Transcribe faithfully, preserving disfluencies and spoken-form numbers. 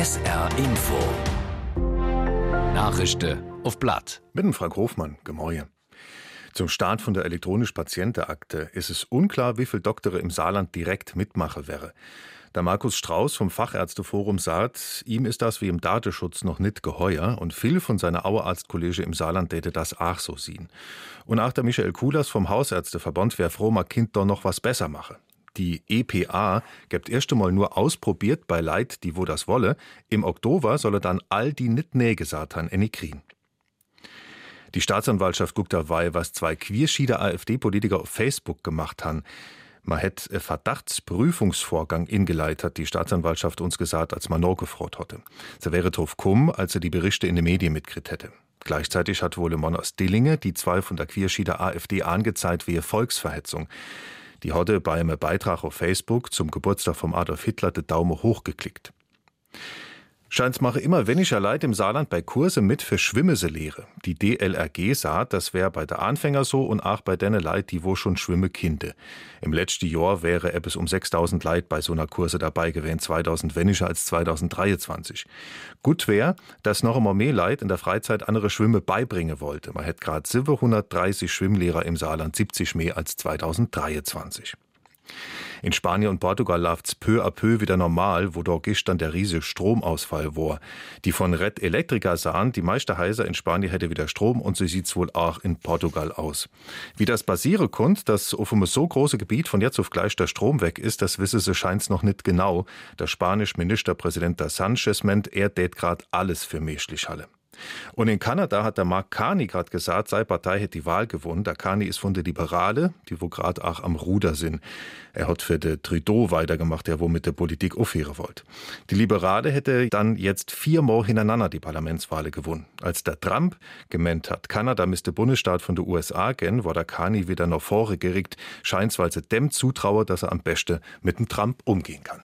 S R Info. Nachrichten auf Blatt. Mit dem Frank Hofmann, Gemäue. Zum Start von der elektronisch Patientenakte ist es unklar, wie viele Doktoren im Saarland direkt mitmachen wäre. Der Markus Strauß vom Fachärzteforum sagt, ihm ist das wie im Datenschutz noch nicht geheuer und viel von seiner Auerarztkollege im Saarland täte das auch so sehen. Und auch der Michael Kuhlers vom Hausärzteverband wäre froh, man Kind doch noch was besser mache. Die E P A gibt erst einmal nur ausprobiert bei Leid, die wo das wolle. Im Oktober solle dann all die nicht nähe gesagt haben, kriegen. Die Staatsanwaltschaft guckt dabei, was zwei queerschiede AfD-Politiker auf Facebook gemacht haben. Man hätte einen Verdachtsprüfungsvorgang eingeleitet, hat die Staatsanwaltschaft uns gesagt, als man nachgefragt hatte. Sie wäre drauf gekommen, als sie die Berichte in den Medien mitgekriegt hätte. Gleichzeitig hat wohl ein Mann aus Dillingen die zwei von der queerschiede AfD angezeigt wie Volksverhetzung. Die hatte bei einem Beitrag auf Facebook zum Geburtstag von Adolf Hitler den Daumen hoch geklickt. Scheint's mache immer weniger Leid im Saarland bei Kurse mit für Schwimmeselehre. Die D L R G sagt, das wäre bei der Anfänger so und auch bei denen Leid, die wo schon schwimme kinde. Im letzten Jahr wäre es um sechstausend Leid bei so einer Kurse dabei gewesen, zweitausend weniger als zweitausenddreiundzwanzig. Gut wäre, dass noch einmal mehr Leid in der Freizeit andere Schwimme beibringen wollte. Man hätte gerade siebenhundertdreißig Schwimmlehrer im Saarland, siebzig mehr als zweitausenddreiundzwanzig. In Spanien und Portugal läuft's peu à peu wieder normal, wo dort gestern der riesige Stromausfall war. Die von Red Eléctrica sahen, die meisten Häuser in Spanien hätte wieder Strom und so sieht's wohl auch in Portugal aus. Wie das passieren konnte, dass auf einem so großen Gebiet von jetzt auf gleich der Strom weg ist, das wissen sie scheint's noch nicht genau. Der spanische Ministerpräsident der Sanchez meint, er tät grad alles für menschlich halle. Und in Kanada hat der Mark Carney gerade gesagt, seine Partei hätte die Wahl gewonnen. Der Carney ist von der Liberale, die wo gerade auch am Ruder sind. Er hat für den Trudeau weitergemacht, der wo mit der Politik aufhören wollte. Die Liberale hätte dann jetzt viermal hintereinander die Parlamentswahl gewonnen. Als der Trump gemeint hat, Kanada müsste Bundesstaat von den U S A gehen, war der Carney wieder nach vorne gerickt. Scheint's, weil sie dem zutraue, dass er am besten mit dem Trump umgehen kann.